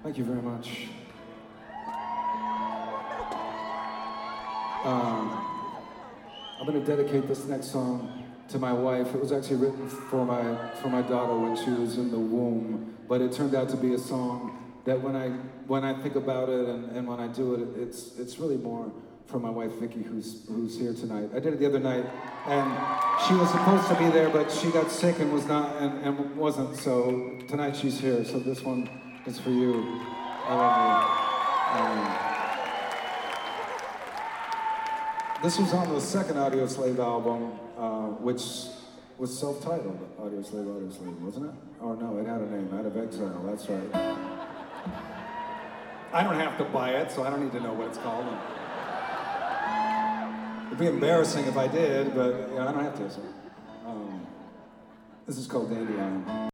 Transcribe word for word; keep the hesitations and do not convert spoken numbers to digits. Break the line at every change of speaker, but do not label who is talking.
Thank you very much. Um, I'm going to dedicate this next song to my wife. It was actually written for my for my daughter when she was in the womb, but it turned out to be a song that when I when I think about it and, and when I do it, it's it's really more for my wife Vicky, who's who's here tonight. I did it the other night, and she was supposed to be there, but she got sick and was not and, and wasn't. So tonight she's here. So this one is for you. I love you. Um, This was on the second Audioslave album, uh, which was self-titled, Audioslave, Audioslave, wasn't it? Oh no, it had a name, Out of Exile, that's right. I don't have to buy it, so I don't need to know what it's called. It'd be embarrassing if I did, but yeah, I don't have to. So. Um, this is called Dandelion.